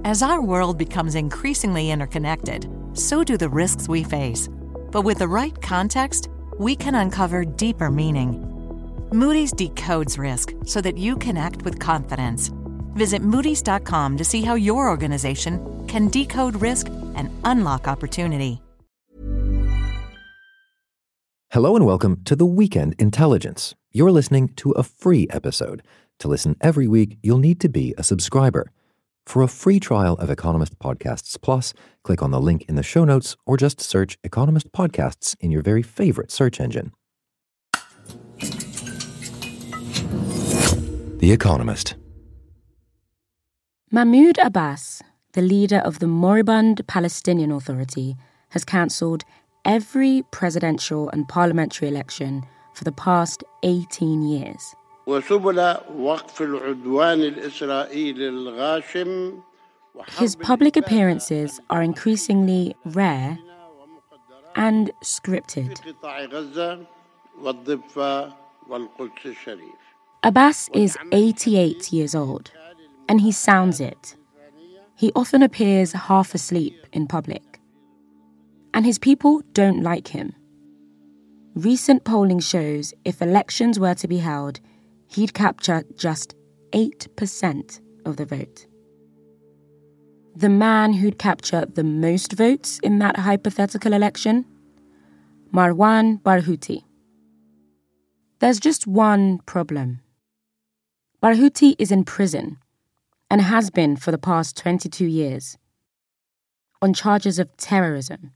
As our world becomes increasingly interconnected, so do the risks we face. But with the right context, we can uncover deeper meaning. Moody's decodes risk so that you can act with confidence. Visit Moody's.com to see how your organization can decode risk and unlock opportunity. Hello and welcome to The Weekend Intelligence. You're listening to a free episode. To listen every week, you'll need to be a subscriber. For a free trial of Economist Podcasts Plus, click on the link in the show notes or just search Economist Podcasts in your very favorite search engine. The Economist. Mahmoud Abbas, the leader of the moribund Palestinian Authority, has cancelled every presidential and parliamentary election for the past 18 years. His public appearances are increasingly rare and scripted. Abbas is 88 years old, and he sounds it. He often appears half asleep in public. And his people don't like him. Recent polling shows if elections were to be held, he'd capture just 8% of the vote. The man who'd capture the most votes in that hypothetical election? Marwan Barghouti. There's just one problem. Barghouti is in prison and has been for the past 22 years on charges of terrorism.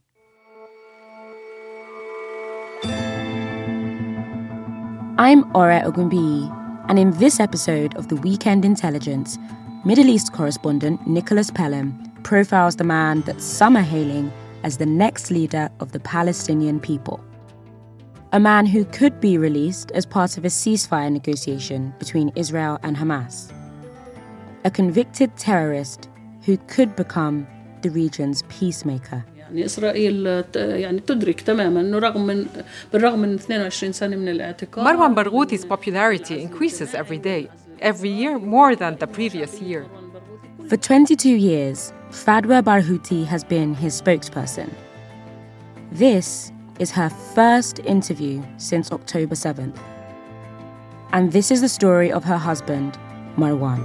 I'm Ore Ogunbiyi, and in this episode of The Weekend Intelligence, Middle East correspondent Nicholas Pelham profiles the man that some are hailing as the next leader of the Palestinian people. A man who could be released as part of a ceasefire negotiation between Israel and Hamas. A convicted terrorist who could become the region's peacemaker. إسرائيل تدرك تماما أنه بالرغم من 22 سنة من الاعتقال. Marwan Barghouti's popularity increases every day, every year more than the previous year. For 22 years, Fadwa Barghouti has been his spokesperson. This is her first interview since October 7th. And this is the story of her husband, Marwan.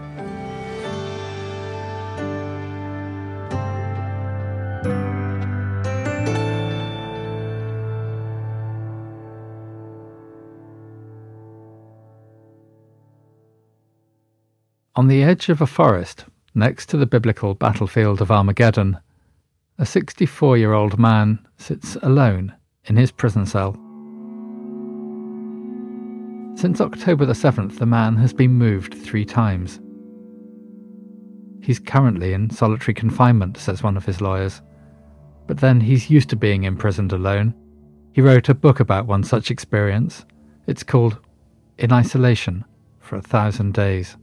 On the edge of a forest, next to the biblical battlefield of Armageddon, a 64-year-old man sits alone in his prison cell. Since October the 7th, the man has been moved 3 times. He's currently in solitary confinement, says one of his lawyers. But then he's used to being imprisoned alone. He wrote a book about one such experience. It's called In Isolation for 1,000 Days.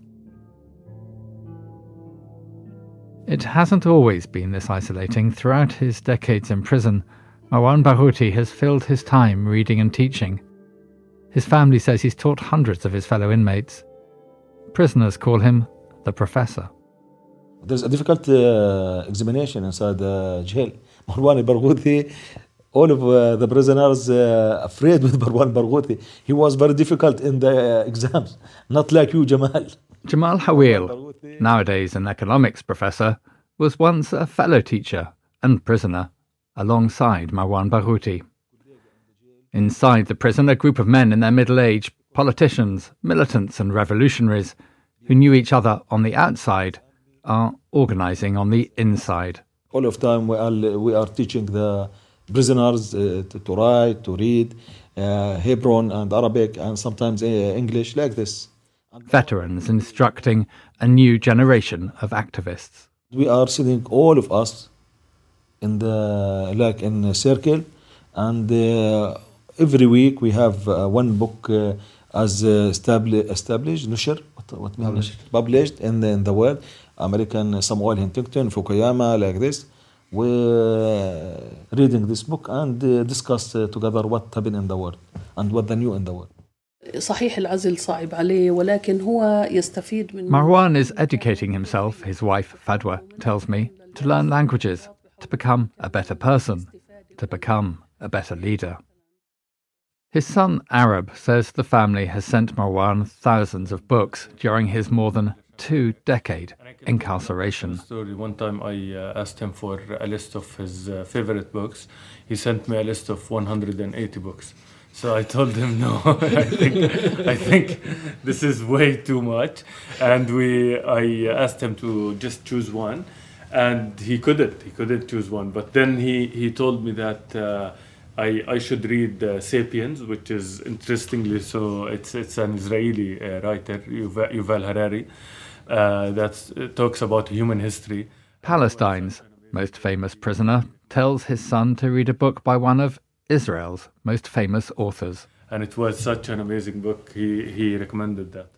It hasn't always been this isolating. Throughout his decades in prison, Marwan Barghouti has filled his time reading and teaching. His family says he's taught hundreds of his fellow inmates. Prisoners call him the Professor. There's a difficult examination inside the jail. Marwan Barghouti, all of the prisoners afraid with Marwan Barghouti. He was very difficult in the exams, not like you, Jamal. Jamal Hawil, nowadays an economics professor, was once a fellow teacher and prisoner alongside Marwan Barghouti. Inside the prison, a group of men in their middle age, politicians, militants and revolutionaries who knew each other on the outside are organising on the inside. All of time we are teaching the prisoners to write, to read, Hebrew and Arabic and sometimes English like this. Veterans instructing a new generation of activists. We are sitting all of us in a circle, and every week we have one book as established, نشر, published in the world. American Samuel Huntington, Fukuyama, like this. We're reading this book and discuss together what happened in the world and what the new in the world. صحيح العزل صعب عليه ولكن هو يستفيد من Marwan is educating himself, his wife Fadwa tells me, to learn languages, to become a better person, to become a better leader. His son Arab says the family has sent Marwan thousands of books during his more than 2-decade incarceration. One time I asked him for a list of his favorite books. He sent me a list of 180 books. So I told him, no, I think this is way too much. And I asked him to just choose one. And he couldn't choose one. But then he told me that I should read Sapiens, which is interestingly so, it's an Israeli writer, Yuval Harari, that talks about human history. Palestine's most famous prisoner tells his son to read a book by one of Israel's most famous authors. And it was such an amazing book, he recommended that.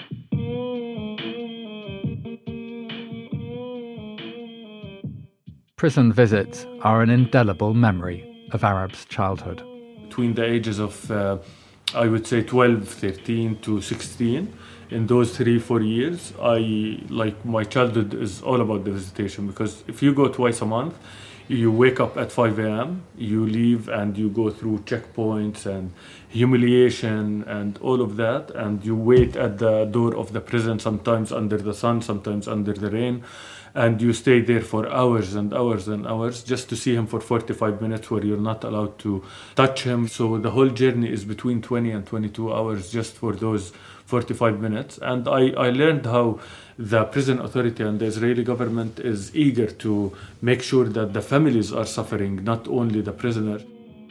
Prison visits are an indelible memory of Arab's childhood. Between the ages of, I would say 12, 13 to 16, in those 3-4 years, my childhood is all about the visitation, because if you go twice a month, you wake up at 5 a.m., you leave and you go through checkpoints and humiliation and all of that, and you wait at the door of the prison, sometimes under the sun, sometimes under the rain, and you stay there for hours and hours and hours just to see him for 45 minutes where you're not allowed to touch him. So the whole journey is between 20 and 22 hours just for those 45 minutes. And I learned how the prison authority and the Israeli government is eager to make sure that the families are suffering, not only the prisoners.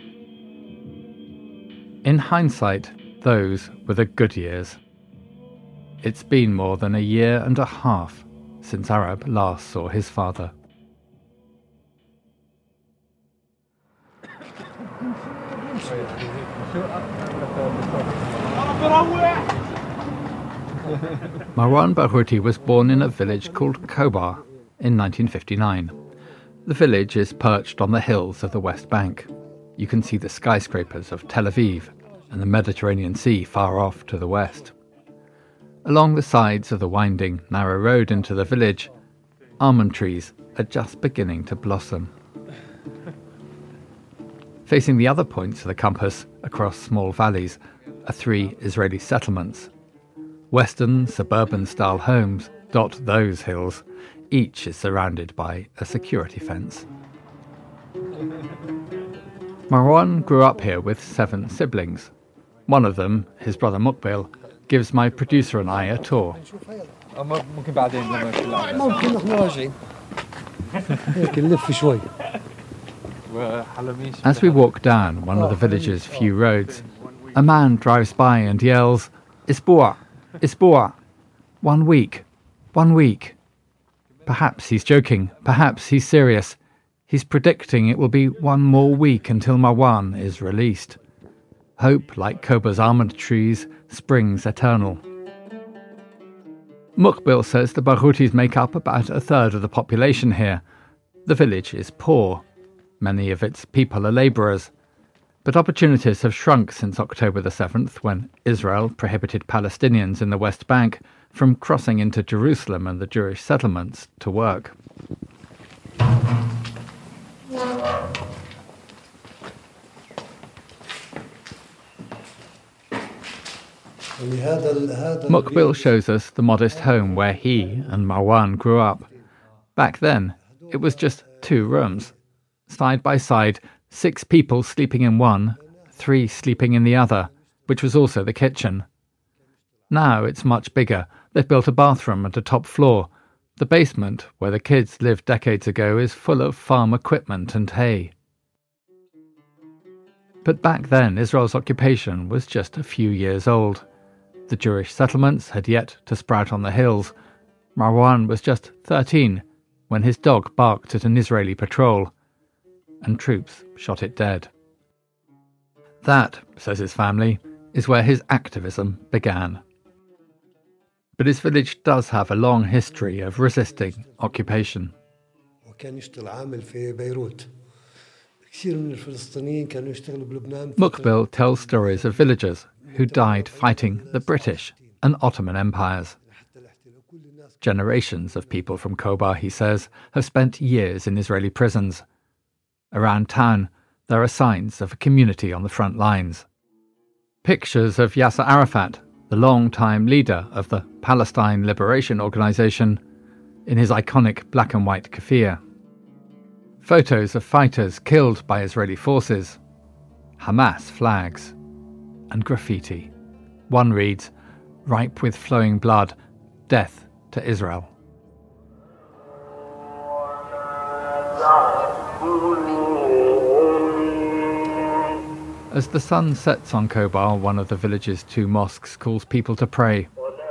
In hindsight, those were the good years. It's been more than 1.5 years since Arab last saw his father. Marwan Barghouti was born in a village called Khobar in 1959. The village is perched on the hills of the West Bank. You can see the skyscrapers of Tel Aviv and the Mediterranean Sea far off to the west. Along the sides of the winding, narrow road into the village, almond trees are just beginning to blossom. Facing the other points of the compass, across small valleys, are 3 Israeli settlements. Western, suburban-style homes dot those hills. Each is surrounded by a security fence. Marwan grew up here with 7 siblings. One of them, his brother Muqbil, gives my producer and I a tour. As we walk down one of the village's few roads, a man drives by and yells, "Isbu'a, Isbu'a, 1 week, 1 week." Perhaps he's joking, perhaps he's serious. He's predicting it will be 1 more week until Marwan is released. Hope, like Khobar's almond trees, springs eternal. Muqbil says the Barghoutis make up about 1/3 of the population here. The village is poor. Many of its people are labourers. But opportunities have shrunk since October the 7th, when Israel prohibited Palestinians in the West Bank from crossing into Jerusalem and the Jewish settlements to work. Muqbil shows us the modest home where he and Marwan grew up. Back then, it was just 2 rooms. Side by side, 6 people sleeping in one, 3 sleeping in the other, which was also the kitchen. Now it's much bigger. They've built a bathroom at the top floor. The basement, where the kids lived decades ago, is full of farm equipment and hay. But back then, Israel's occupation was just a few years old. The Jewish settlements had yet to sprout on the hills. Marwan was just 13 when his dog barked at an Israeli patrol, and troops shot it dead. That, says his family, is where his activism began. But his village does have a long history of resisting occupation. Muqbil tells stories of villagers who died fighting the British and Ottoman empires. Generations of people from Kobar, he says, have spent years in Israeli prisons. Around town, there are signs of a community on the front lines. Pictures of Yasser Arafat, the long-time leader of the Palestine Liberation Organization, in his iconic black and white keffiyeh. Photos of fighters killed by Israeli forces, Hamas flags, and graffiti. One reads, "Ripe with flowing blood, death to Israel." As the sun sets on Kobar, one of the village's 2 mosques calls people to pray.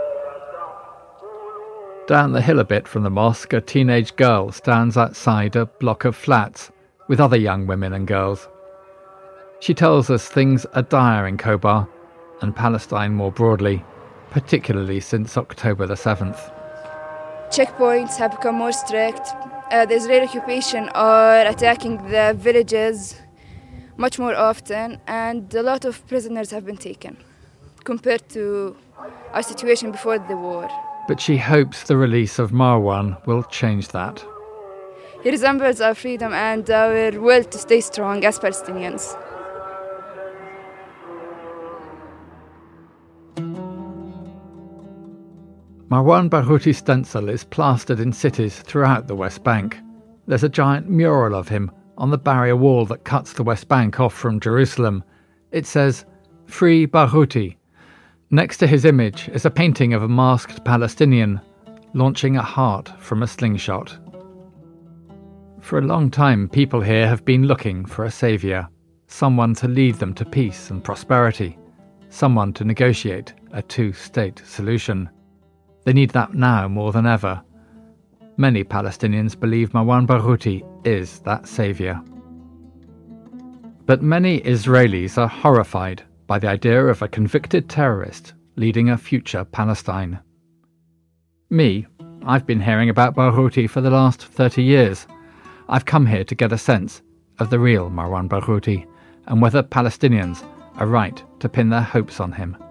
Down the hill a bit from the mosque, a teenage girl stands outside a block of flats with other young women and girls. She tells us things are dire in Kobar and Palestine more broadly, particularly since October the 7th. Checkpoints have become more strict. The Israeli occupation are attacking the villages much more often, and a lot of prisoners have been taken compared to our situation before the war. But she hopes the release of Marwan will change that. He resembles our freedom and our will to stay strong as Palestinians. Marwan Barghouti stencil is plastered in cities throughout the West Bank. There's a giant mural of him on the barrier wall that cuts the West Bank off from Jerusalem. It says, "Free Barghouti." Next to his image is a painting of a masked Palestinian launching a heart from a slingshot. For a long time, people here have been looking for a saviour, someone to lead them to peace and prosperity, someone to negotiate a 2-state solution. They need that now more than ever. Many Palestinians believe Marwan Barghouti is that saviour. But many Israelis are horrified by the idea of a convicted terrorist leading a future Palestine. Me, I've been hearing about Barghouti for the last 30 years. I've come here to get a sense of the real Marwan Barghouti and whether Palestinians are right to pin their hopes on him.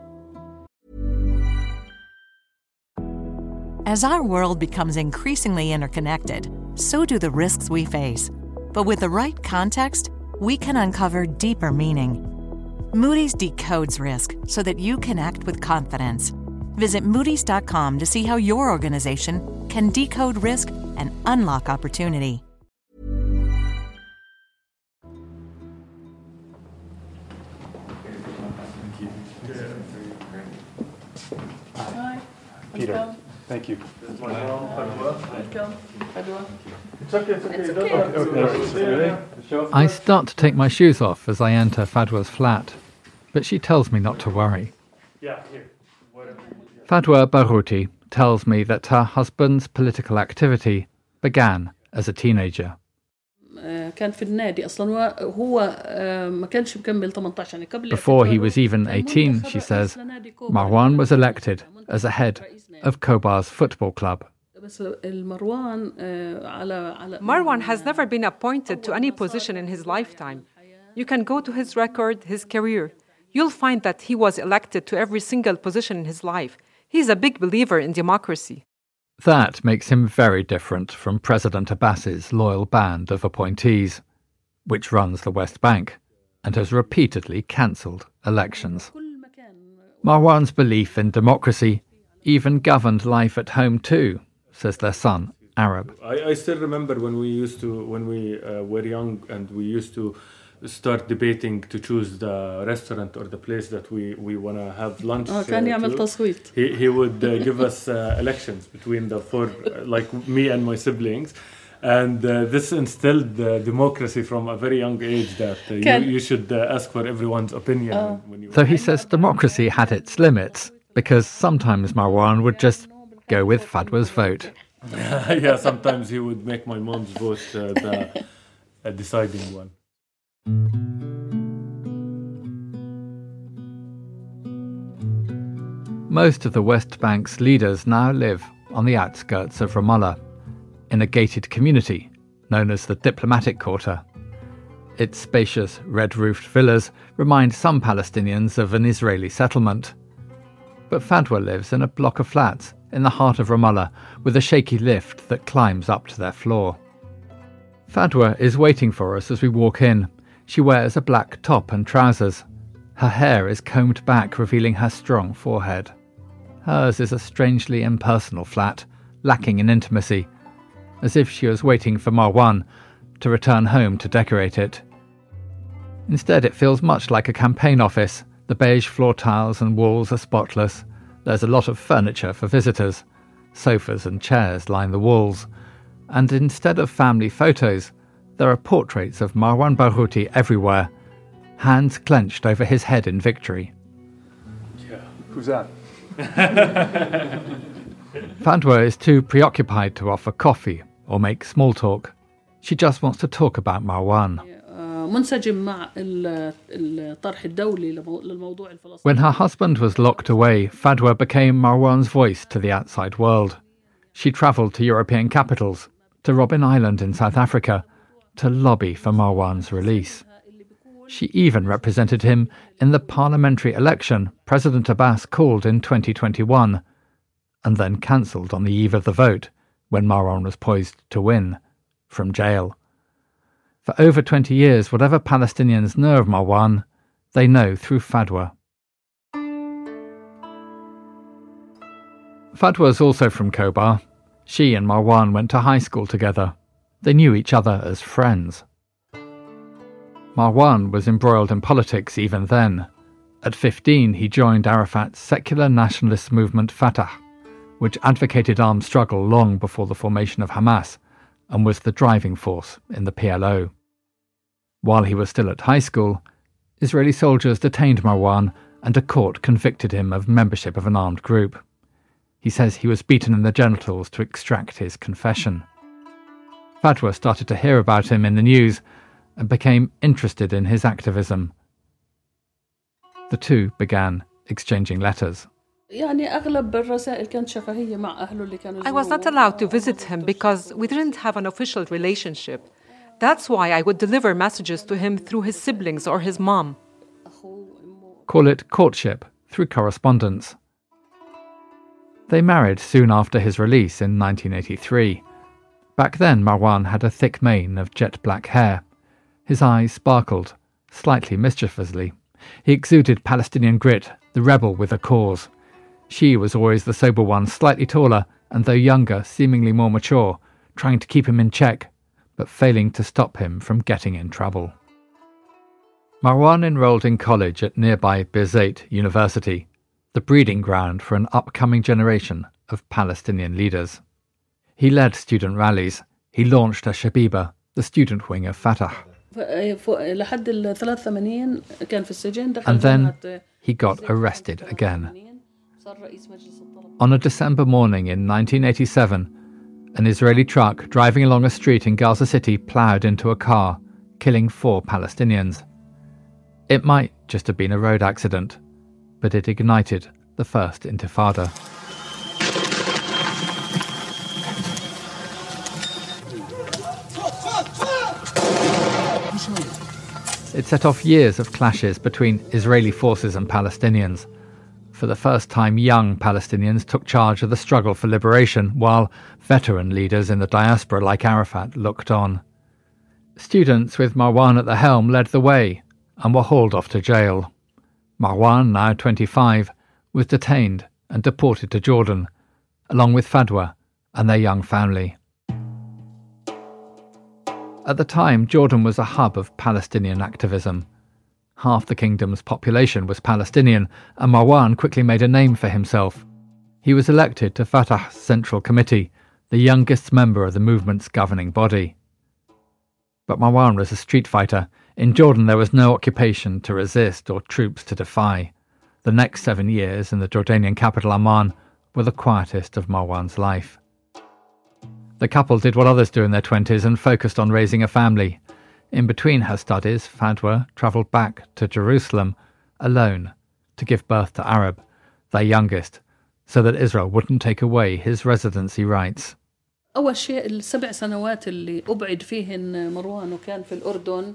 As our world becomes increasingly interconnected, so do the risks we face. But with the right context, we can uncover deeper meaning. Moody's decodes risk so that you can act with confidence. Visit Moody's.com to see how your organization can decode risk and unlock opportunity. Peter. Thank you. I start to take my shoes off as I enter Fadwa's flat, but she tells me not to worry. Fadwa Barghouti tells me that her husband's political activity began as a teenager. Before he was even 18, she says, Marwan was elected as a head of Kobar's football club. Marwan has never been appointed to any position in his lifetime. You can go to his record, his career. You'll find that he was elected to every single position in his life. He's a big believer in democracy. That makes him very different from President Abbas's loyal band of appointees, which runs the West Bank and has repeatedly cancelled elections. Marwan's belief in democracy even governed life at home too, says their son, Arab. I still remember when we were young and we used to start debating to choose the restaurant or the place that we want to have lunch. He would give us elections between the 4, like me and my siblings. And this instilled democracy from a very young age that you should ask for everyone's opinion. So he says democracy had its limits because sometimes Marwan would just go with Fadwa's vote. Yeah, sometimes he would make my mom's vote the deciding one. Most of the West Bank's leaders now live on the outskirts of Ramallah, in a gated community known as the Diplomatic Quarter. Its spacious, red-roofed villas remind some Palestinians of an Israeli settlement. But Fadwa lives in a block of flats in the heart of Ramallah with a shaky lift that climbs up to their floor. Fadwa is waiting for us as we walk in. She wears a black top and trousers. Her hair is combed back, revealing her strong forehead. Hers is a strangely impersonal flat, lacking in intimacy, as if she was waiting for Marwan to return home to decorate it. Instead, it feels much like a campaign office. The beige floor tiles and walls are spotless. There's a lot of furniture for visitors. Sofas and chairs line the walls. And instead of family photos, there are portraits of Marwan Barghouti everywhere, hands clenched over his head in victory. Yeah, who's that? Fadwa is too preoccupied to offer coffee or make small talk. She just wants to talk about Marwan. When her husband was locked away, Fadwa became Marwan's voice to the outside world. She travelled to European capitals, to Robben Island in South Africa, to lobby for Marwan's release. She even represented him in the parliamentary election President Abbas called in 2021, and then cancelled on the eve of the vote, when Marwan was poised to win, from jail. For over 20 years, whatever Palestinians know of Marwan, they know through Fadwa. Fadwa is also from Khobar. She and Marwan went to high school together. They knew each other as friends. Marwan was embroiled in politics even then. At 15, he joined Arafat's secular nationalist movement Fatah, which advocated armed struggle long before the formation of Hamas, and was the driving force in the PLO. While he was still at high school, Israeli soldiers detained Marwan and a court convicted him of membership of an armed group. He says he was beaten in the genitals to extract his confession. Fadwa started to hear about him in the news and became interested in his activism. The two began exchanging letters. I was not allowed to visit him because we didn't have an official relationship. That's why I would deliver messages to him through his siblings or his mom. Call it courtship through correspondence. They married soon after his release in 1983. Back then, Marwan had a thick mane of jet black hair. His eyes sparkled, slightly mischievously. He exuded Palestinian grit, the rebel with a cause. She was always the sober one, slightly taller, and though younger, seemingly more mature, trying to keep him in check, but failing to stop him from getting in trouble. Marwan enrolled in college at nearby Birzeit University, the breeding ground for an upcoming generation of Palestinian leaders. He led student rallies. He launched a Shabiba, the student wing of Fatah. And then he got arrested again. On a December morning in 1987, an Israeli truck driving along a street in Gaza City ploughed into a car, killing 4 Palestinians. It might just have been a road accident, but it ignited the first Intifada. It set off years of clashes between Israeli forces and Palestinians. For the first time, young Palestinians took charge of the struggle for liberation, while veteran leaders in the diaspora like Arafat looked on. Students with Marwan at the helm led the way and were hauled off to jail. Marwan, now 25, was detained and deported to Jordan, along with Fadwa and their young family. At the time, Jordan was a hub of Palestinian activism. Half the kingdom's population was Palestinian, and Marwan quickly made a name for himself. He was elected to Fatah's Central Committee, the youngest member of the movement's governing body. But Marwan was a street fighter. In Jordan there was no occupation to resist or troops to defy. The next 7 years in the Jordanian capital Amman were the quietest of Marwan's life. The couple did what others do in their 20s and focused on raising a family. In between her studies, Fadwa travelled back to Jerusalem alone to give birth to Arab, their youngest, so that Israel wouldn't take away his residency rights. أول شيء ال7 سنوات اللي أبعد فيهن مروان وكان في الأردن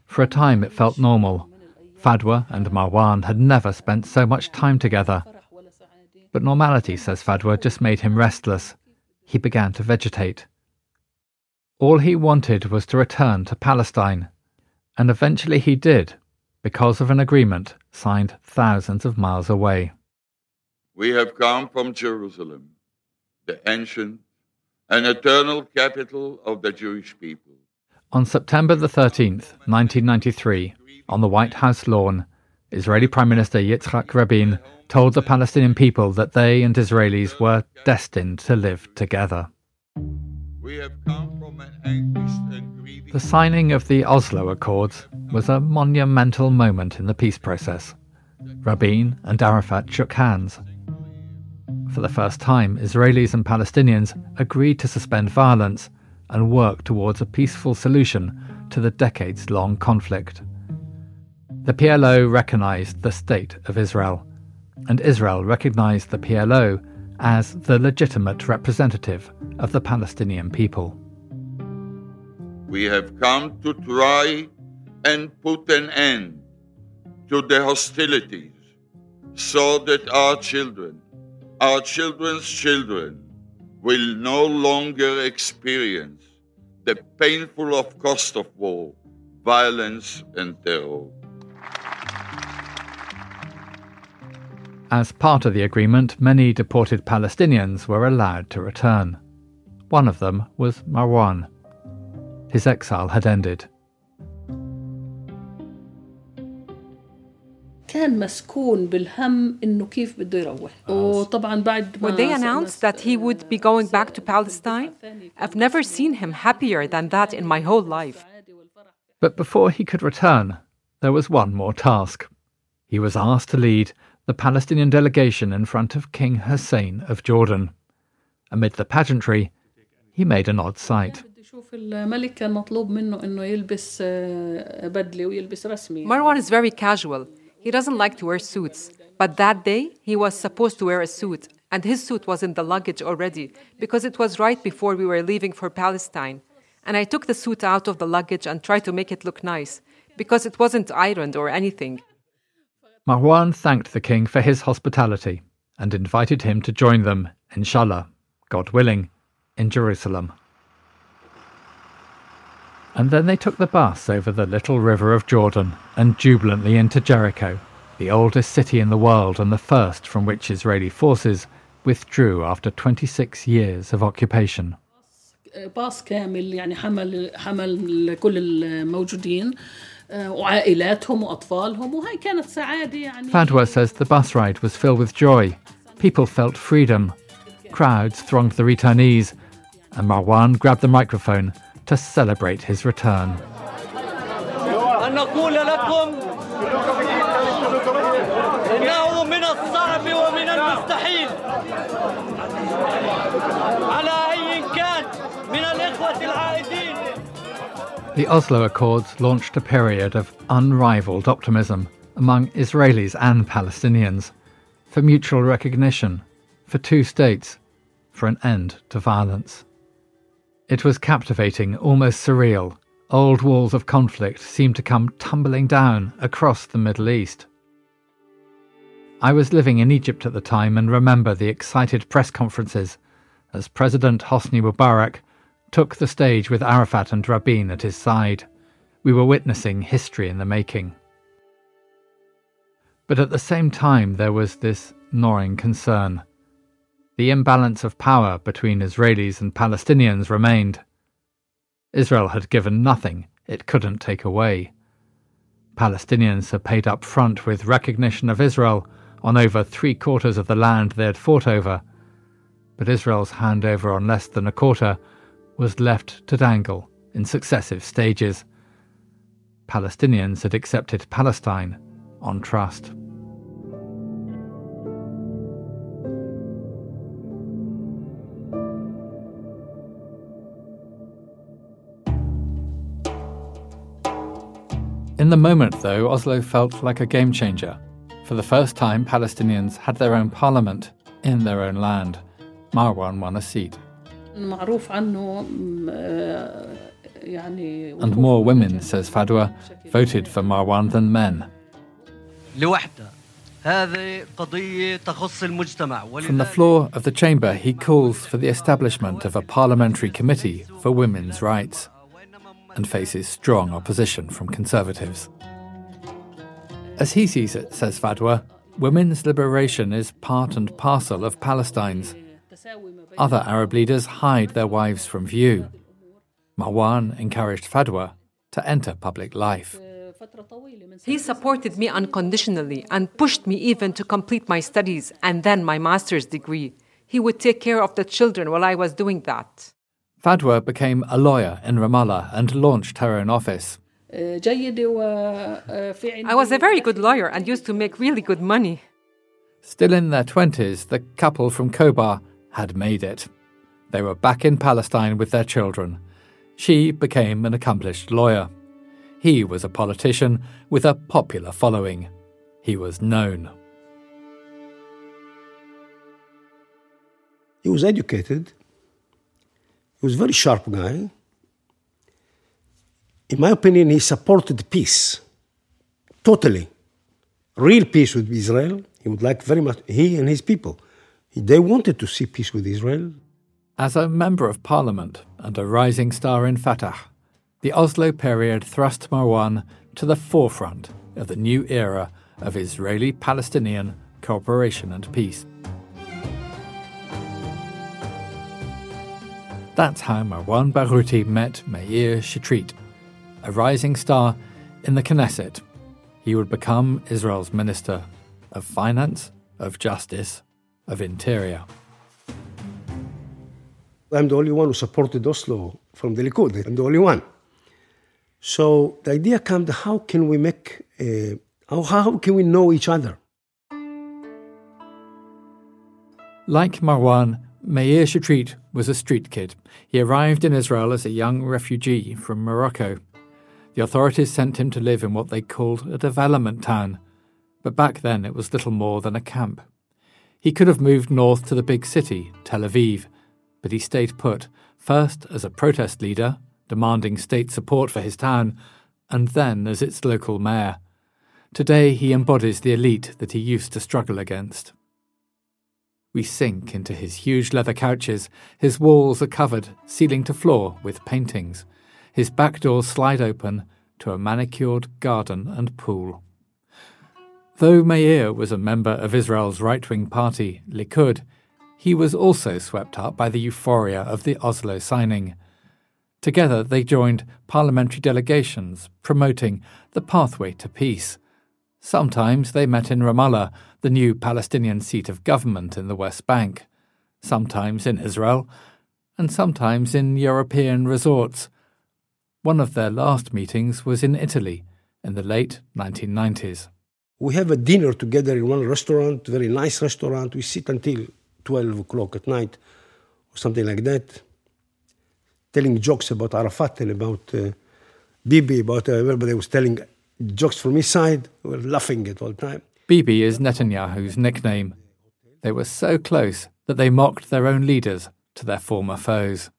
For a time it felt normal. Fadwa and Marwan had never spent so much time together. But normality, says Fadwa, just made him restless. He began to vegetate. All he wanted was to return to Palestine. And eventually he did, because of an agreement signed thousands of miles away. We have come from Jerusalem, the ancient and eternal capital of the Jewish people. On September the 13th, 1993, on the White House lawn, Israeli Prime Minister Yitzhak Rabin told the Palestinian people that they and Israelis were destined to live together. We have come from an anguished and grieving... The signing of the Oslo Accords was a monumental moment in the peace process. Rabin and Arafat shook hands. For the first time, Israelis and Palestinians agreed to suspend violence and work towards a peaceful solution to the decades-long conflict. The PLO recognized the State of Israel, and Israel recognized the PLO as the legitimate representative of the Palestinian people. We have come to try and put an end to the hostilities so that our children, our children's children, will no longer experience the painful cost of war, violence and terror. As part of the agreement, many deported Palestinians were allowed to return. One of them was Marwan. His exile had ended. كان مسكون بالهم إنه كيف بده يروح. وطبعاً بعد When they announced that he would be going back to Palestine, I've never seen him happier than that in my whole life. But before he could return, there was one more task. He was asked to lead the Palestinian delegation in front of King Hussein of Jordan. Amid the pageantry, he made an odd sight. Marwan is very casual. He doesn't like to wear suits. But that day, he was supposed to wear a suit, and his suit was in the luggage already, because it was right before we were leaving for Palestine. And I took the suit out of the luggage and tried to make it look nice, because it wasn't ironed or anything. Marwan thanked the king for his hospitality and invited him to join them, inshallah, God willing, in Jerusalem. And then they took the bus over the little river of Jordan and jubilantly into Jericho, the oldest city in the world and the first from which Israeli forces withdrew after 26 years of occupation. باص كامل يعني حمل كل الموجودين وعائلاتهم وأطفالهم وهي كانت سعادة يعني. Fadwa says the bus ride was filled with joy. People felt freedom. Crowds thronged the returnees, and Marwan grabbed the microphone to celebrate his return. The Oslo Accords launched a period of unrivaled optimism among Israelis and Palestinians, for mutual recognition, for two states, for an end to violence. It was captivating, almost surreal. Old walls of conflict seemed to come tumbling down across the Middle East. I was living in Egypt at the time and remember the excited press conferences as President Hosni Mubarak took the stage with Arafat and Rabin at his side. We were witnessing history in the making. But at the same time there was this gnawing concern. The imbalance of power between Israelis and Palestinians remained. Israel had given nothing it couldn't take away. Palestinians had paid up front with recognition of Israel on over 3/4 of the land they had fought over, but Israel's handover on less than a quarter was left to dangle in successive stages. Palestinians had accepted Palestine on trust. In the moment, though, Oslo felt like a game changer. For the first time, Palestinians had their own parliament in their own land. Marwan won a seat. معروف عنه And more women, says Fadwa, voted for Marwan than men. From the floor of the chamber, he calls for the establishment of a parliamentary committee for women's rights and faces strong opposition from conservatives. As he sees it, says Fadwa, women's liberation is part and parcel of Palestine's. Other Arab leaders hide their wives from view. Marwan encouraged Fadwa to enter public life. He supported me unconditionally and pushed me even to complete my studies and then my master's degree. He would take care of the children while I was doing that. Fadwa became a lawyer in Ramallah and launched her own office. I was a very good lawyer and used to make really good money. Still in their 20s, the couple from Khobar had made it. They were back in Palestine with their children. She became an accomplished lawyer. He was a politician with a popular following. He was known. He was educated. He was a very sharp guy. In my opinion, he supported peace. Totally. Real peace with Israel. He would like very much, he and his people. They wanted to see peace with Israel. As a member of parliament and a rising star in Fatah, the Oslo period thrust Marwan to the forefront of the new era of Israeli-Palestinian cooperation and peace. That's how Marwan Barghouti met Meir Shetrit, a rising star in the Knesset. He would become Israel's Minister of Finance, of Justice, of Interior. I'm the only one who supported Oslo from the Likud. I'm the only one. So the idea came, how can we make, how can we know each other? Like Marwan, Meir Shetrit was a street kid. He arrived in Israel as a young refugee from Morocco. The authorities sent him to live in what they called a development town, but back then it was little more than a camp. He could have moved north to the big city, Tel Aviv, but he stayed put, first as a protest leader, demanding state support for his town, and then as its local mayor. Today he embodies the elite that he used to struggle against. We sink into his huge leather couches. His walls are covered, ceiling to floor, with paintings. His back doors slide open to a manicured garden and pool. Though Meir was a member of Israel's right-wing party, Likud, he was also swept up by the euphoria of the Oslo signing. Together they joined parliamentary delegations promoting the pathway to peace. Sometimes they met in Ramallah, the new Palestinian seat of government in the West Bank, sometimes in Israel, and sometimes in European resorts. One of their last meetings was in Italy in the late 1990s. We have a dinner together in one restaurant, very nice restaurant. We sit until 12 o'clock at night or something like that, telling jokes about Arafat and about Bibi, about everybody was telling jokes from his side. We were laughing at all the time. Bibi is Netanyahu's nickname. They were so close that they mocked their own leaders to their former foes.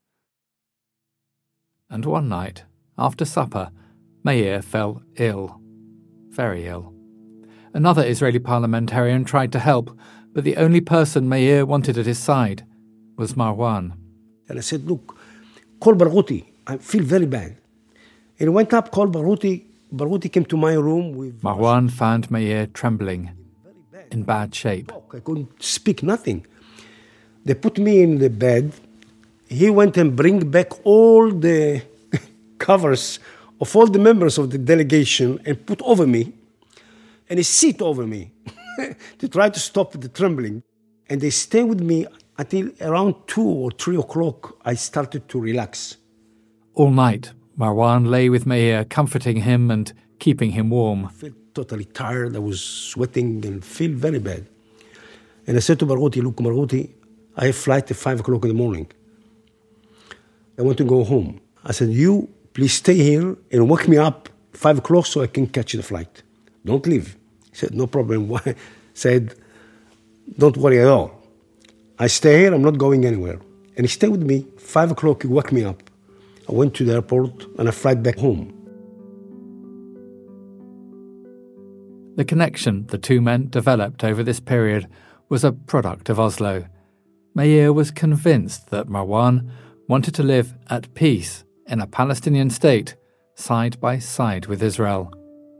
And one night, after supper, Meir fell ill, very ill. Another Israeli parliamentarian tried to help, but the only person Meir wanted at his side was Marwan. And I said, look, call Barghouti. I feel very bad. And I went up, called Barghouti. Barghouti came to my room with... Marwan found Meir trembling, in bad shape. I couldn't speak, nothing. They put me in the bed. He went and bring back all the covers of all the members of the delegation and put over me, and he sit over me to try to stop the trembling. And they stayed with me until around 2 or 3 o'clock. I started to relax. All night, Marwan lay with Meir, comforting him and keeping him warm. I felt totally tired. I was sweating and feel very bad. And I said to Barghouti, look, Barghouti, I have flight at 5 o'clock in the morning. I want to go home. I said, you please stay here and wake me up 5 o'clock so I can catch the flight. Don't leave. He said, no problem. I said, don't worry at all. I stay here, I'm not going anywhere. And he stayed with me, 5 o'clock, he woke me up. I went to the airport and I flew back home. The connection the two men developed over this period was a product of Oslo. Meir was convinced that Marwan wanted to live at peace in a Palestinian state side by side with Israel.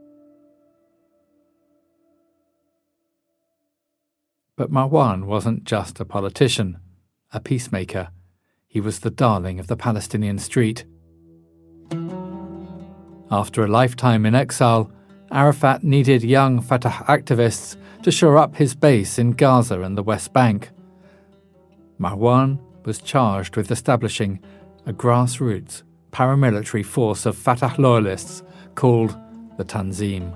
But Marwan wasn't just a politician, a peacemaker. He was the darling of the Palestinian street. After a lifetime in exile, Arafat needed young Fatah activists to shore up his base in Gaza and the West Bank. Marwan was charged with establishing a grassroots paramilitary force of Fatah loyalists called the Tanzim.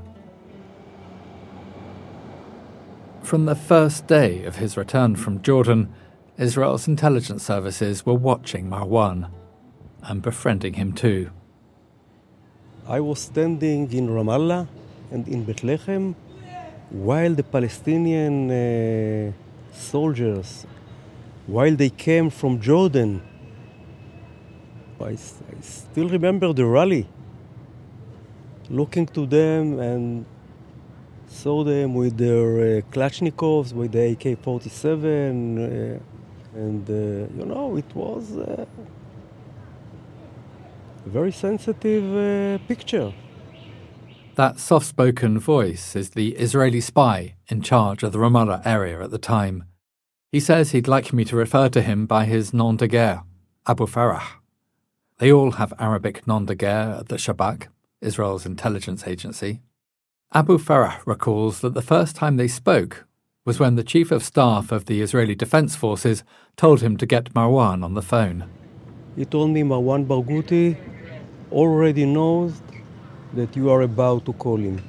From the first day of his return from Jordan, Israel's intelligence services were watching Marwan and befriending him too. I was standing in Ramallah and in Bethlehem while the Palestinian soldiers, while they came from Jordan. I still remember the rally, looking to them and saw them with their Kalashnikovs, with the AK-47, it was a very sensitive picture. That soft-spoken voice is the Israeli spy in charge of the Ramallah area at the time. He says he'd like me to refer to him by his nom de guerre, Abu Farah. They all have Arabic nom de guerre at the Shabak, Israel's intelligence agency. Abu Farah recalls that the first time they spoke was when the chief of staff of the Israeli Defense Forces told him to get Marwan on the phone. He told me Marwan Barghouti already knows that you are about to call him.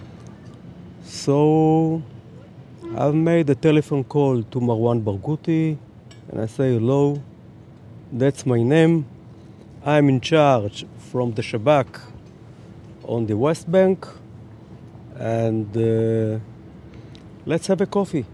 So I've made a telephone call to Marwan Barghouti and I say, hello, that's my name. I'm in charge from the Shabak on the West Bank and let's have a coffee.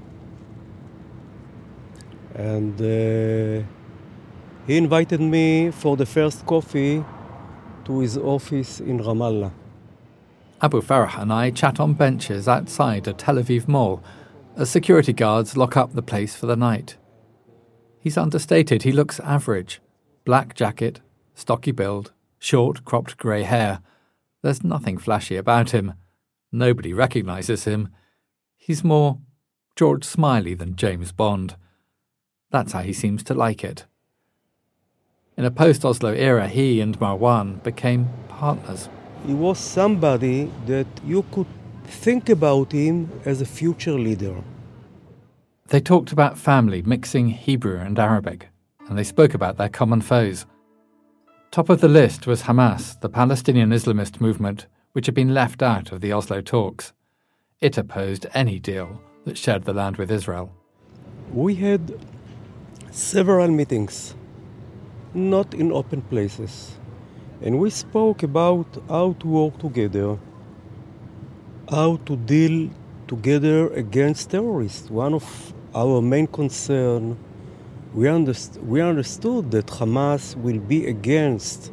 And he invited me for the first coffee to his office in Ramallah. Abu Farah and I chat on benches outside a Tel Aviv mall as security guards lock up the place for the night. He's understated, he looks average. Black jacket, stocky build, short cropped grey hair. There's nothing flashy about him. Nobody recognises him. He's more George Smiley than James Bond. That's how he seems to like it. In a post-Oslo era, he and Marwan became partners. He was somebody that you could think about him as a future leader. They talked about family, mixing Hebrew and Arabic, and they spoke about their common foes. Top of the list was Hamas, the Palestinian Islamist movement, which had been left out of the Oslo talks. It opposed any deal that shared the land with Israel. We had several meetings, not in open places, and we spoke about how to work together, how to deal together against terrorists. One of our main concerns, we understood that Hamas will be against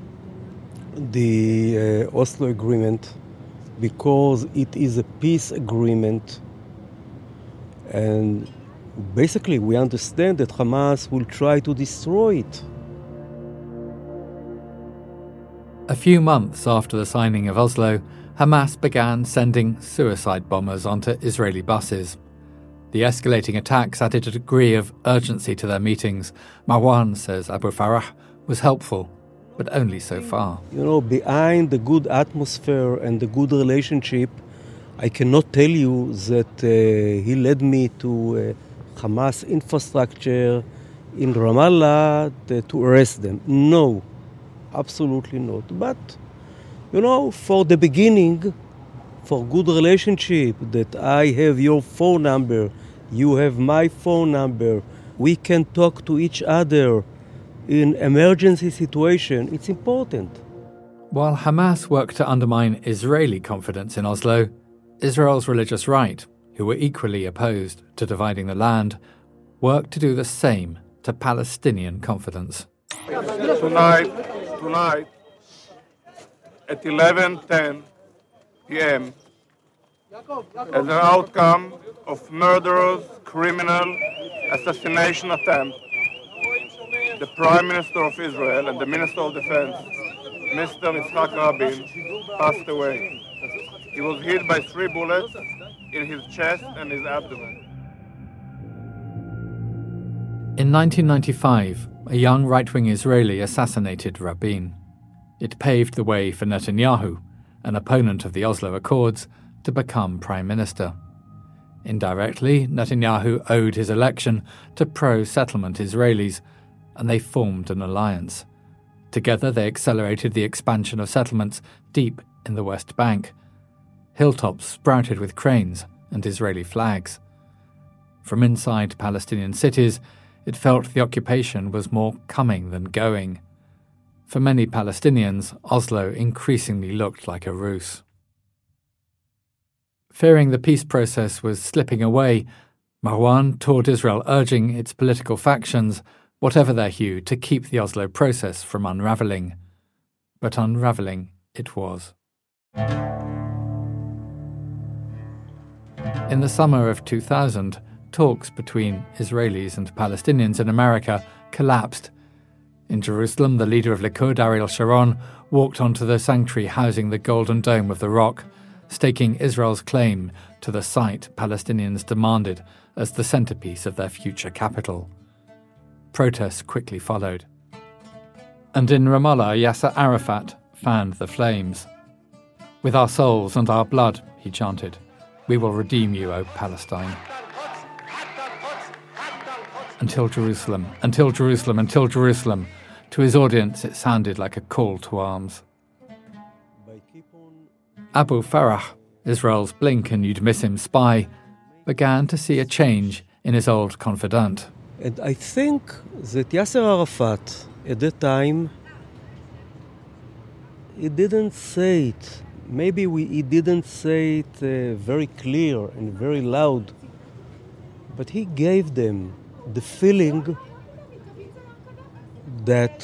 the Oslo Agreement because it is a peace agreement, and basically we understand that Hamas will try to destroy it. A few months after the signing of Oslo, Hamas began sending suicide bombers onto Israeli buses. The escalating attacks added a degree of urgency to their meetings. Marwan, says Abu Farah, was helpful, but only so far. Behind the good atmosphere and the good relationship, I cannot tell you that he led me to Hamas infrastructure in Ramallah to arrest them. No, absolutely not. But, for the beginning, for good relationship, that I have your phone number, you have my phone number, we can talk to each other in emergency situation, it's important. While Hamas worked to undermine Israeli confidence in Oslo, Israel's religious right, who were equally opposed to dividing the land, worked to do the same to Palestinian confidence. Tonight, tonight at 11:10 p.m. as an outcome of murderous criminal assassination attempt, the Prime Minister of Israel and the Minister of Defense, Mr. Yitzhak Rabin, passed away. He was hit by 3 bullets in his chest and his abdomen. In 1995, a young right-wing Israeli assassinated Rabin. It paved the way for Netanyahu, an opponent of the Oslo Accords, to become Prime Minister. Indirectly, Netanyahu owed his election to pro-settlement Israelis, and they formed an alliance. Together they accelerated the expansion of settlements deep in the West Bank. Hilltops sprouted with cranes and Israeli flags. From inside Palestinian cities, it felt the occupation was more coming than going. For many Palestinians, Oslo increasingly looked like a ruse. Fearing the peace process was slipping away, Marwan toured Israel urging its political factions, whatever their hue, to keep the Oslo process from unravelling. But unravelling it was. In the summer of 2000, talks between Israelis and Palestinians in America collapsed. In Jerusalem, the leader of Likud, Ariel Sharon, walked onto the sanctuary housing the Golden Dome of the Rock, staking Israel's claim to the site Palestinians demanded as the centrepiece of their future capital. Protests quickly followed. And in Ramallah, Yasser Arafat fanned the flames. "With our souls and our blood," he chanted, "we will redeem you, O Palestine." Until Jerusalem, until Jerusalem, until Jerusalem. To his audience, it sounded like a call to arms. Abu Farah, Israel's blink and you'd miss him spy, began to see a change in his old confidant. And I think that Yasser Arafat, at that time, he didn't say it. Maybe he didn't say it very clear and very loud, but he gave them the feeling that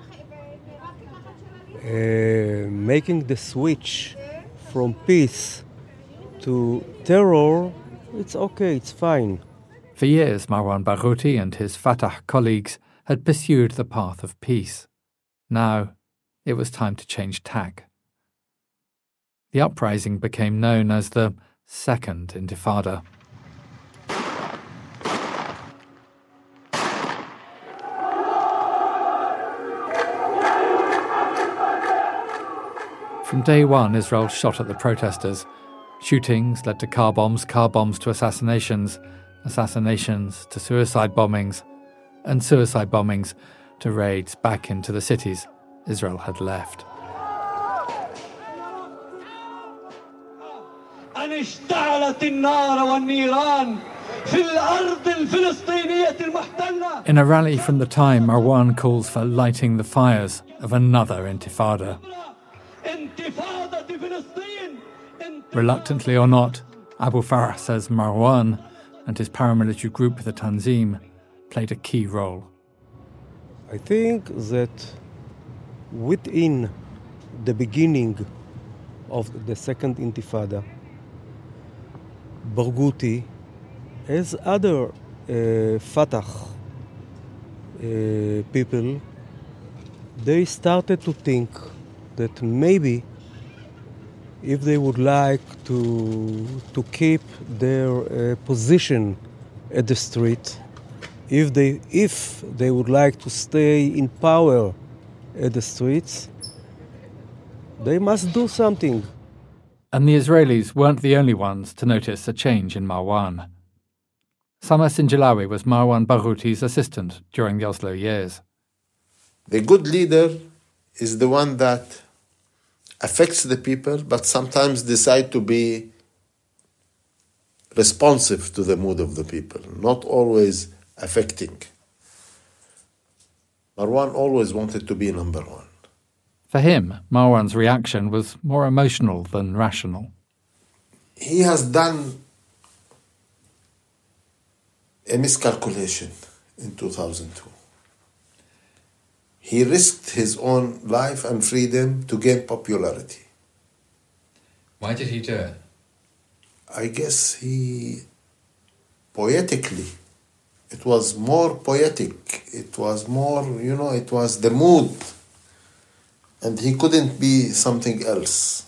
making the switch from peace to terror, it's okay, it's fine. For years, Marwan Barghouti and his Fatah colleagues had pursued the path of peace. Now, it was time to change tack. The uprising became known as the Second Intifada. From day one, Israel shot at the protesters. Shootings led to car bombs to assassinations, assassinations to suicide bombings, and suicide bombings to raids back into the cities Israel had left. In a rally from the time, Marwan calls for lighting the fires of another intifada. Reluctantly or not, Abu Farah says Marwan and his paramilitary group, the Tanzim, played a key role. I think that within the beginning of the Second Intifada, Barghouti, as other Fatah people, they started to think that maybe if they would like to keep their position at the street, if they would like to stay in power at the streets, they must do something. And the Israelis weren't the only ones to notice a change in Marwan. Samar Sinjalawi was Marwan Barghouti's assistant during the Oslo years. The good leader is the one that affects the people, but sometimes decide to be responsive to the mood of the people, not always affecting. Marwan always wanted to be number one. For him, Marwan's reaction was more emotional than rational. He has done a miscalculation in 2002. He risked his own life and freedom to gain popularity. Why did he do it? I guess he poetically. It was more poetic. It was more, it was the mood. And he couldn't be something else.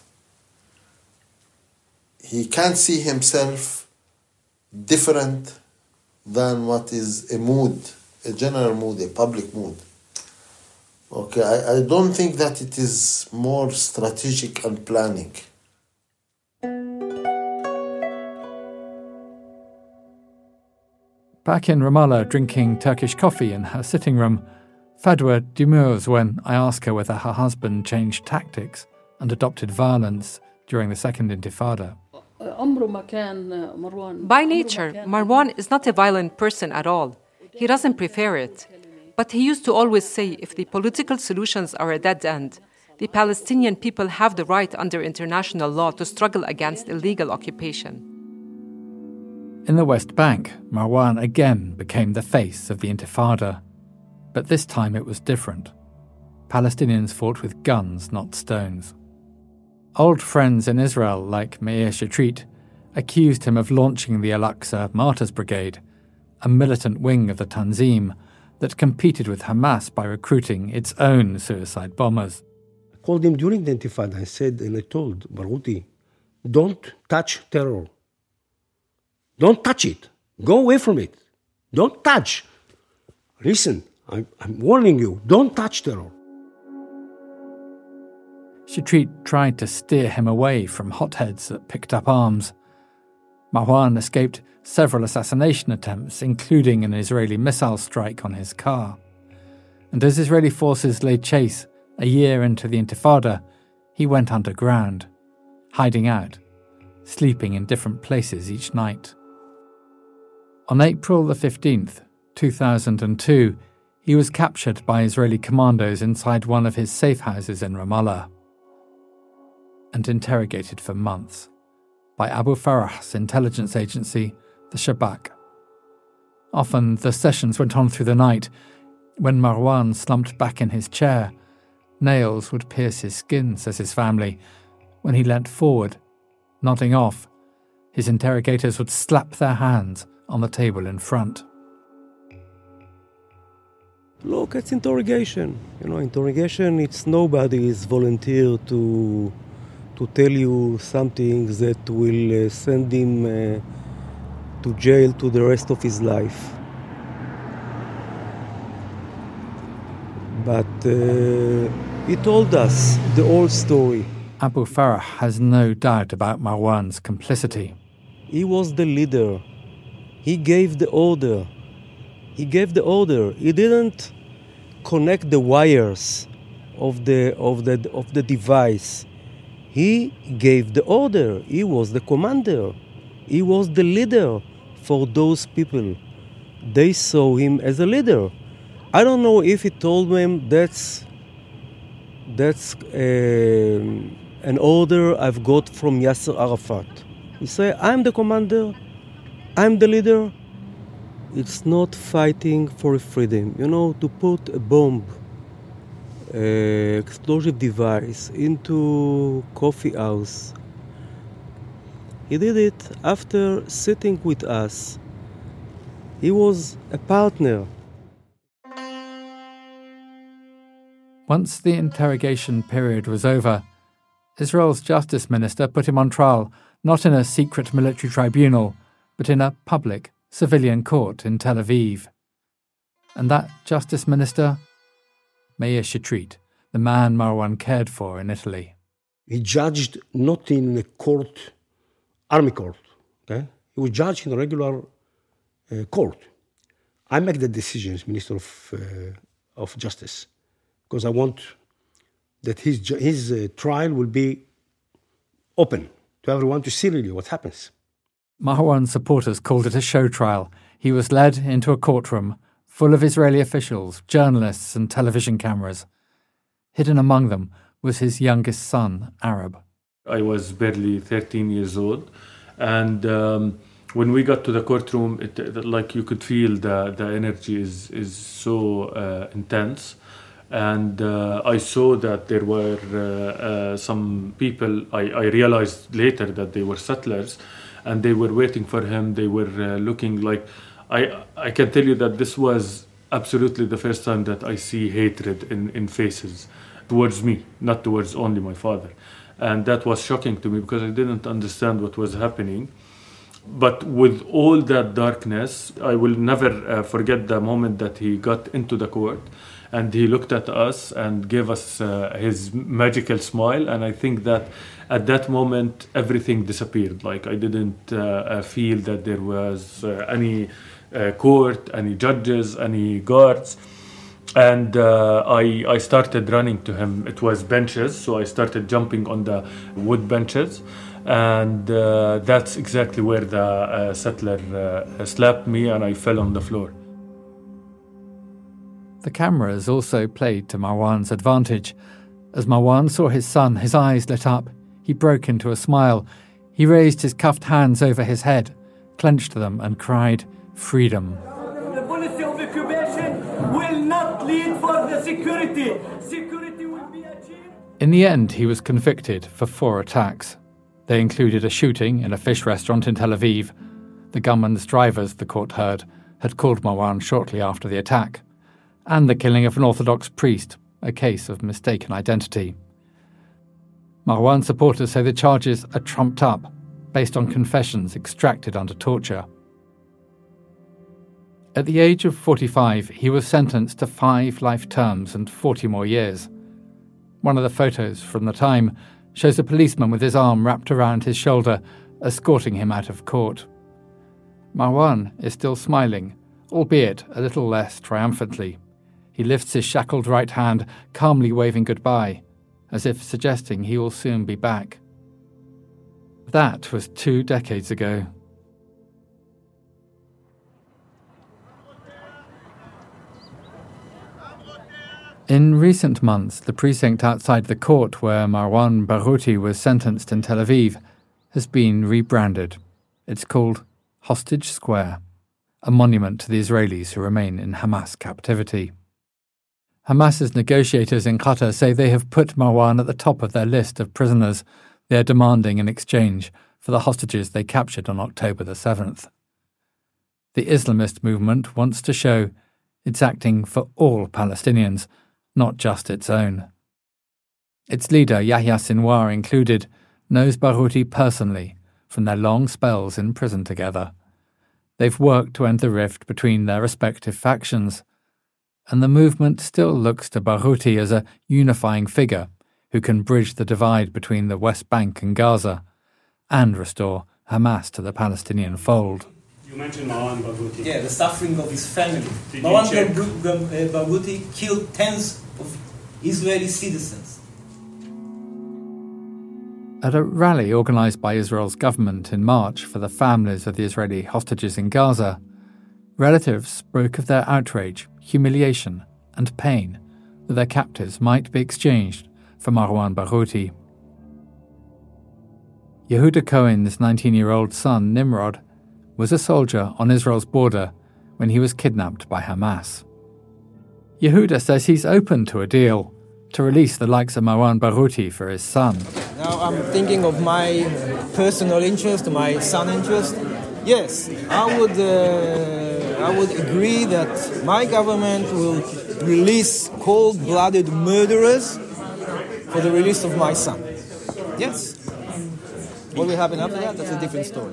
He can't see himself different than what is a mood, a general mood, a public mood. Okay, I don't think that it is more strategic and planning. Back in Ramallah, drinking Turkish coffee in her sitting room, Fadwa demurs when I ask her whether her husband changed tactics and adopted violence during the Second Intifada. By nature, Marwan is not a violent person at all. He doesn't prefer it. But he used to always say if the political solutions are a dead end, the Palestinian people have the right under international law to struggle against illegal occupation. In the West Bank, Marwan again became the face of the Intifada. But this time it was different. Palestinians fought with guns, not stones. Old friends in Israel, like Meir Shetrit, accused him of launching the Al-Aqsa Martyrs Brigade, a militant wing of the Tanzim that competed with Hamas by recruiting its own suicide bombers. I called him during the Intifada and I told Barghouti, don't touch terror. Don't touch it. Go away from it. Don't touch. Listen, I'm warning you, don't touch terror. Shetrit tried to steer him away from hotheads that picked up arms. Marwan escaped several assassination attempts, including an Israeli missile strike on his car. And as Israeli forces laid chase a year into the Intifada, he went underground, hiding out, sleeping in different places each night. On April the 15th, 2002, he was captured by Israeli commandos inside one of his safe houses in Ramallah and interrogated for months by Abu Farah's intelligence agency, the Shabak. Often the sessions went on through the night. When Marwan slumped back in his chair, nails would pierce his skin, says his family. When he leant forward, nodding off, his interrogators would slap their hands on the table in front. Look, it's interrogation. Interrogation, it's nobody is volunteer to tell you something that will send him to jail to the rest of his life. But he told us the whole story. Abu Farah has no doubt about Marwan's complicity. He was the leader. He gave the order. He didn't connect the wires of the device. He gave the order. He was the commander. He was the leader for those people. They saw him as a leader. I don't know if he told them that's an order I've got from Yasser Arafat. He said, I'm the commander, I'm the leader. It's not fighting for freedom. To put a bomb, explosive device into coffee house. He did it after sitting with us. He was a partner. Once the interrogation period was over, Israel's justice minister put him on trial, not in a secret military tribunal, but in a public civilian court in Tel Aviv. And that justice minister? Meir Shetrit, the man Marwan cared for in Italy. He judged not in a court, army court. Okay? He was judged in a regular court. I make the decisions, Minister of Justice, because I want that his trial will be open to everyone to see really what happens. Marwan's supporters called it a show trial. He was led into a courtroom full of Israeli officials, journalists and television cameras. Hidden among them was his youngest son, Arab. I was barely 13 years old, and when we got to the courtroom, you could feel the energy is so intense. And I saw that there were some people, I realized later that they were settlers, and they were waiting for him. They were looking like, I can tell you that this was absolutely the first time that I see hatred in faces towards me, not towards only my father. And that was shocking to me because I didn't understand what was happening. But with all that darkness, I will never forget the moment that he got into the court and he looked at us and gave us his magical smile. And I think that at that moment, everything disappeared. Like, I didn't feel that there was any court, any judges, any guards. And I started running to him. It was benches, so I started jumping on the wood benches. And that's exactly where the settler slapped me and I fell on the floor. The cameras also played to Marwan's advantage. As Marwan saw his son, his eyes lit up. He broke into a smile. He raised his cuffed hands over his head, clenched them and cried, "Freedom." The policy of occupation will not lead for the security. Security will be achieved. In the end, he was convicted for 4 attacks. They included a shooting in a fish restaurant in Tel Aviv. The gunman's drivers, the court heard, had called Marwan shortly after the attack, and the killing of an Orthodox priest, a case of mistaken identity. Marwan supporters say the charges are trumped up, based on confessions extracted under torture. At the age of 45, he was sentenced to 5 life terms and 40 more years. One of the photos from the time shows a policeman with his arm wrapped around his shoulder, escorting him out of court. Marwan is still smiling, albeit a little less triumphantly. He lifts his shackled right hand, calmly waving goodbye, as if suggesting he will soon be back. That was 2 decades ago. In recent months, the precinct outside the court where Marwan Barghouti was sentenced in Tel Aviv has been rebranded. It's called Hostage Square, a monument to the Israelis who remain in Hamas captivity. Hamas's negotiators in Qatar say they have put Marwan at the top of their list of prisoners they are demanding in exchange for the hostages they captured on October the 7th. The Islamist movement wants to show it's acting for all Palestinians, not just its own. Its leader, Yahya Sinwar included, knows Barghouti personally from their long spells in prison together. They've worked to end the rift between their respective factions, and the movement still looks to Barghouti as a unifying figure who can bridge the divide between the West Bank and Gaza and restore Hamas to the Palestinian fold. You mentioned Marwan Barghouti. Yeah, the suffering of his family. Did Marwan Barghouti killed tens of Israeli citizens. At a rally organised by Israel's government in March for the families of the Israeli hostages in Gaza, relatives spoke of their outrage, humiliation and pain that their captives might be exchanged for Marwan Barghouti. Yehuda Cohen's 19-year-old son, Nimrod, was a soldier on Israel's border when he was kidnapped by Hamas. Yehuda says he's open to a deal to release the likes of Marwan Barghouti for his son. Now I'm thinking of my personal interest, my son's interest. Yes, I would agree that my government will release cold-blooded murderers for the release of my son. Yes. What will happen after that, that's a different story.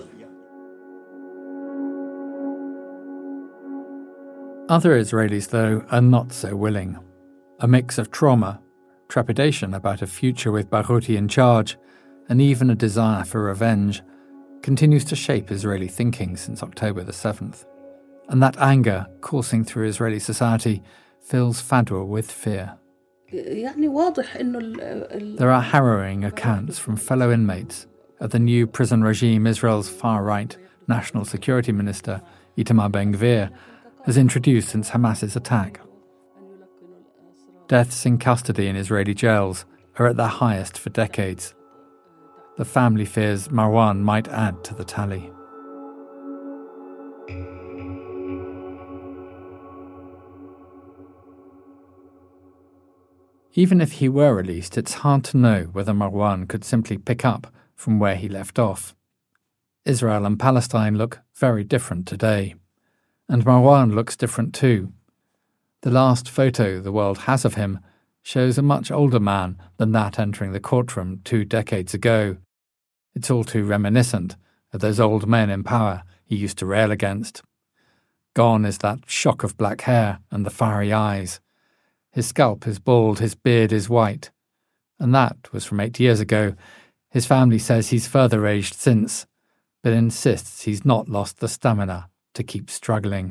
Other Israelis, though, are not so willing. A mix of trauma, trepidation about a future with Barghouti in charge, and even a desire for revenge, continues to shape Israeli thinking since October the 7th. And that anger coursing through Israeli society fills Fadwa with fear. There are harrowing accounts from fellow inmates of the new prison regime Israel's far-right National Security Minister, Itamar Ben-Gvir, has introduced since Hamas's attack. Deaths in custody in Israeli jails are at their highest for decades. The family fears Marwan might add to the tally. Even if he were released, it's hard to know whether Marwan could simply pick up from where he left off. Israel and Palestine look very different today, and Marwan looks different too. The last photo the world has of him shows a much older man than that entering the courtroom 2 decades ago. It's all too reminiscent of those old men in power he used to rail against. Gone is that shock of black hair and the fiery eyes. His scalp is bald, his beard is white. And that was from 8 years ago. His family says he's further aged since, but insists he's not lost the stamina to keep struggling.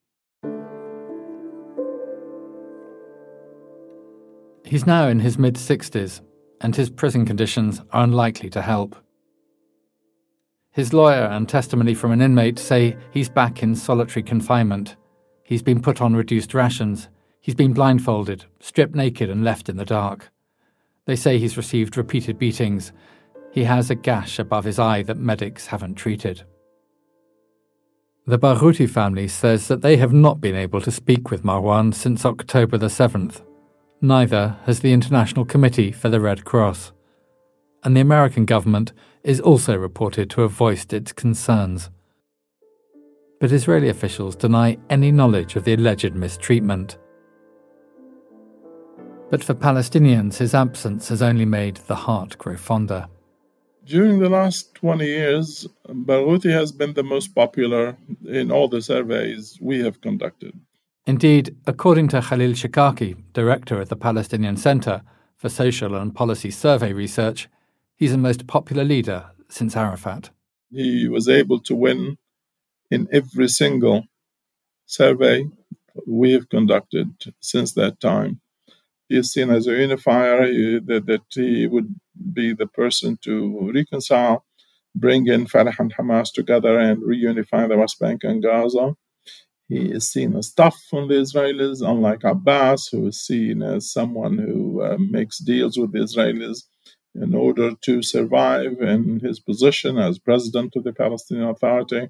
He's now in his mid-60s, and his prison conditions are unlikely to help. His lawyer and testimony from an inmate say he's back in solitary confinement. He's been put on reduced rations. He's been blindfolded, stripped naked and left in the dark. They say he's received repeated beatings. He has a gash above his eye that medics haven't treated. The Baghouti family says that they have not been able to speak with Marwan since October the 7th. Neither has the International Committee for the Red Cross. And the American government is also reported to have voiced its concerns. But Israeli officials deny any knowledge of the alleged mistreatment. But for Palestinians, his absence has only made the heart grow fonder. During the last 20 years, Baghouti has been the most popular in all the surveys we have conducted. Indeed, according to Khalil Shikaki, director at the Palestinian Center for Social and Policy Survey Research, he's the most popular leader since Arafat. He was able to win in every single survey we have conducted since that time. He is seen as a unifier, that he would be the person to reconcile, bring in Fatah and Hamas together and reunify the West Bank and Gaza. He is seen as tough on the Israelis, unlike Abbas, who is seen as someone who makes deals with the Israelis in order to survive in his position as president of the Palestinian Authority.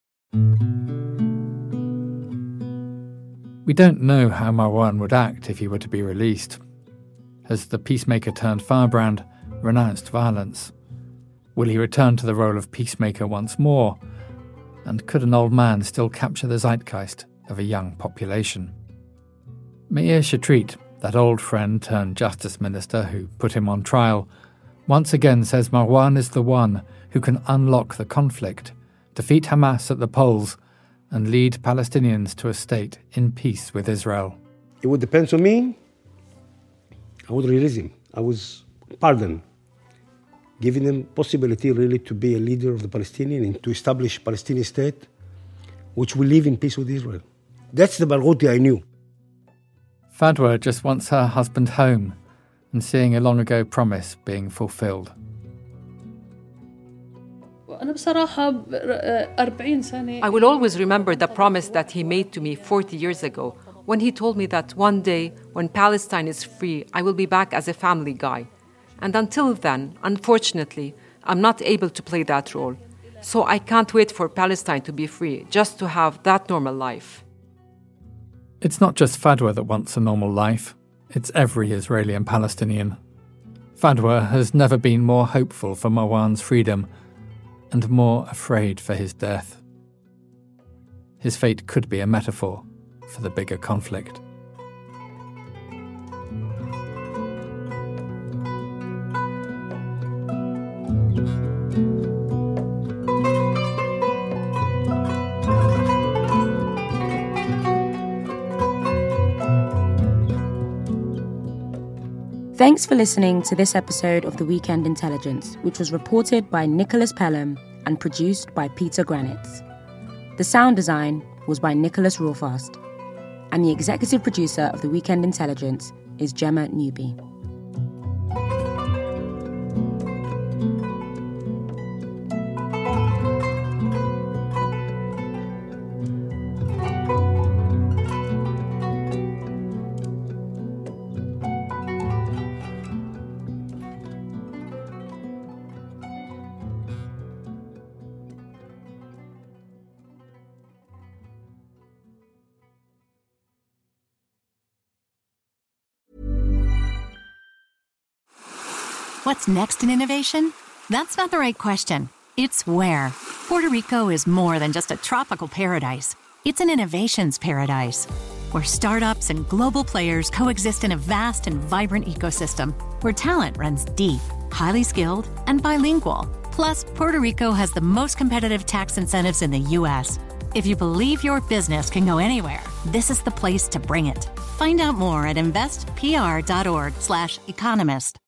We don't know how Marwan would act if he were to be released. Has the peacemaker-turned-firebrand renounced violence? Will he return to the role of peacemaker once more? And could an old man still capture the zeitgeist of a young population? Meir Shetrit, that old friend turned justice minister who put him on trial, once again says Marwan is the one who can unlock the conflict, defeat Hamas at the polls, and lead Palestinians to a state in peace with Israel. It would depend on me. I would release him. I was pardoned, giving them possibility really to be a leader of the Palestinian and to establish a Palestinian state which will live in peace with Israel. That's the Baghouti I knew. Fadwa just wants her husband home and seeing a long ago promise being fulfilled. I will always remember the promise that he made to me 40 years ago when he told me that one day, when Palestine is free, I will be back as a family guy. And until then, unfortunately, I'm not able to play that role. So I can't wait for Palestine to be free, just to have that normal life. It's not just Fadwa that wants a normal life. It's every Israeli and Palestinian. Fadwa has never been more hopeful for Marwan's freedom and more afraid for his death. His fate could be a metaphor for the bigger conflict. Thanks for listening to this episode of The Weekend Intelligence, which was reported by Nicholas Pelham and produced by Peter Granitz. The sound design was by Nicholas Rawfast, and the executive producer of The Weekend Intelligence is Gemma Newby. What's next in innovation? That's not the right question. It's where. Puerto Rico is more than just a tropical paradise. It's an innovations paradise, where startups and global players coexist in a vast and vibrant ecosystem, where talent runs deep, highly skilled, and bilingual. Plus, Puerto Rico has the most competitive tax incentives in the U.S. If you believe your business can go anywhere, this is the place to bring it. Find out more at investpr.org/economist.